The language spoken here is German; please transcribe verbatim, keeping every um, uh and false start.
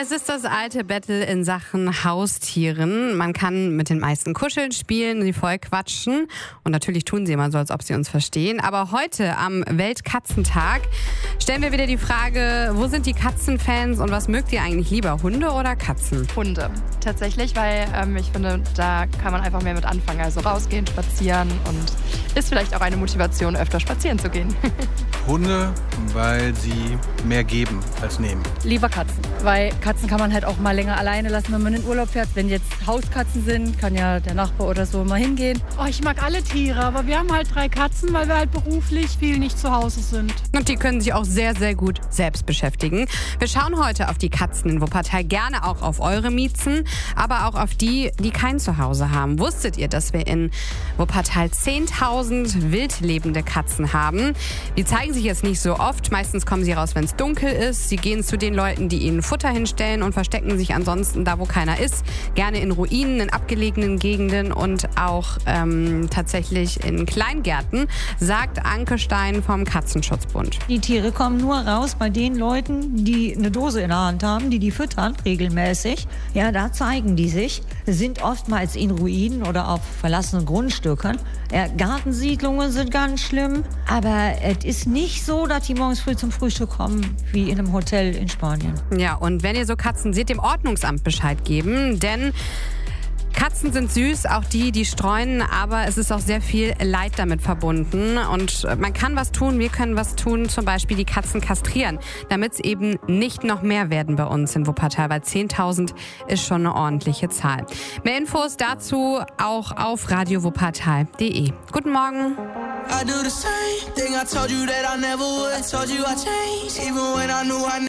Es ist das alte Battle in Sachen Haustieren. Man kann mit den meisten kuscheln, spielen, sie voll quatschen. Und natürlich tun sie immer so, als ob sie uns verstehen. Aber heute am Weltkatzentag stellen wir wieder die Frage, wo sind die Katzenfans und was mögt ihr eigentlich lieber, Hunde oder Katzen? Hunde, tatsächlich, weil ähm, ich finde, da kann man einfach mehr mit anfangen. Also rausgehen, spazieren und ist vielleicht auch eine Motivation, öfter spazieren zu gehen. Hunde, weil sie mehr geben als nehmen. Lieber Katzen, weil Katzen kann man halt auch mal länger alleine lassen, wenn man in den Urlaub fährt. Wenn jetzt Hauskatzen sind, kann ja der Nachbar oder so mal hingehen. Oh, ich mag alle Tiere, aber wir haben halt drei Katzen, weil wir halt beruflich viel nicht zu Hause sind. Und die können sich auch sehr, sehr gut selbst beschäftigen. Wir schauen heute auf die Katzen in Wuppertal, gerne auch auf eure Miezen, aber auch auf die, die kein Zuhause haben. Wusstet ihr, dass wir in Wuppertal zehntausend wildlebende Katzen haben? Die zeigen sich jetzt nicht so oft. Meistens kommen sie raus, wenn es dunkel ist. Sie gehen zu den Leuten, die ihnen Futter hinstellen und verstecken sich ansonsten da, wo keiner ist. Gerne in Ruinen, in abgelegenen Gegenden und auch ähm, tatsächlich in Kleingärten, sagt Anke Stein vom Katzenschutzbund. Die Tiere kommen nur raus bei den Leuten, die eine Dose in der Hand haben, die die füttern regelmäßig. Ja, da zeigen die sich. Sind oftmals in Ruinen oder auf verlassenen Grundstücken. Ja, Gartensiedlungen sind ganz schlimm, aber es ist nicht so, dass die morgens früh zum Frühstück kommen wie in einem Hotel in Spanien. Ja, und wenn ihr so Katzen seht, dem Ordnungsamt Bescheid geben, denn Katzen sind süß, auch die, die streuen, aber es ist auch sehr viel Leid damit verbunden und man kann was tun, wir können was tun, zum Beispiel die Katzen kastrieren, damit es eben nicht noch mehr werden bei uns in Wuppertal, weil zehntausend ist schon eine ordentliche Zahl. Mehr Infos dazu auch auf radio wuppertal punkt de. Guten Morgen. I do the same thing I told you that I never would. I told you I changed, even when I knew I